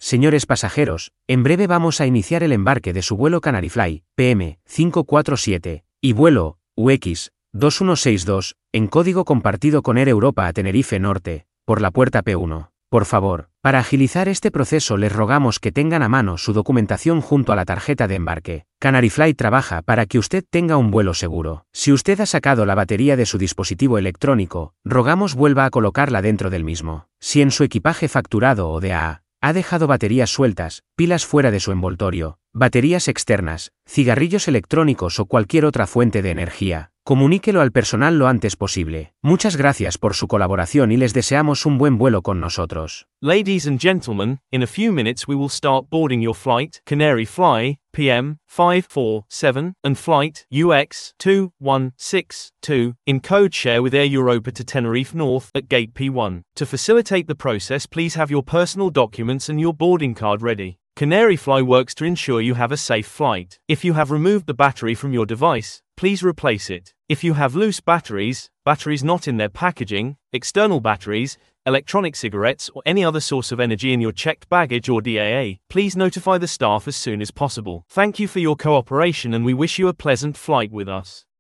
Señores pasajeros, en breve vamos a iniciar el embarque de su vuelo Canaryfly, PM 547, y vuelo UX 2162, en código compartido con Air Europa a Tenerife Norte, por la puerta P1. Por favor, para agilizar este proceso les rogamos que tengan a mano su documentación junto a la tarjeta de embarque. Canaryfly trabaja para que usted tenga un vuelo seguro. Si usted ha sacado la batería de su dispositivo electrónico, rogamos vuelva a colocarla dentro del mismo. Si en su equipaje facturado o de AA, ha dejado baterías sueltas, pilas fuera de su envoltorio, baterías externas, cigarrillos electrónicos o cualquier otra fuente de energía, comuníquelo al personal lo antes posible. Muchas gracias por su colaboración y les deseamos un buen vuelo con nosotros. Ladies and gentlemen, in a few minutes we will start boarding your flight, Canaryfly, PM 547, and flight UX 2162, in code share with Air Europa to Tenerife North at gate P1. To facilitate the process, please have your personal documents and your boarding card ready. Canaryfly works to ensure you have a safe flight. If you have removed the battery from your device, please replace it. If you have loose batteries, batteries not in their packaging, external batteries, electronic cigarettes or any other source of energy in your checked baggage or DAA, please notify the staff as soon as possible. Thank you for your cooperation and we wish you a pleasant flight with us.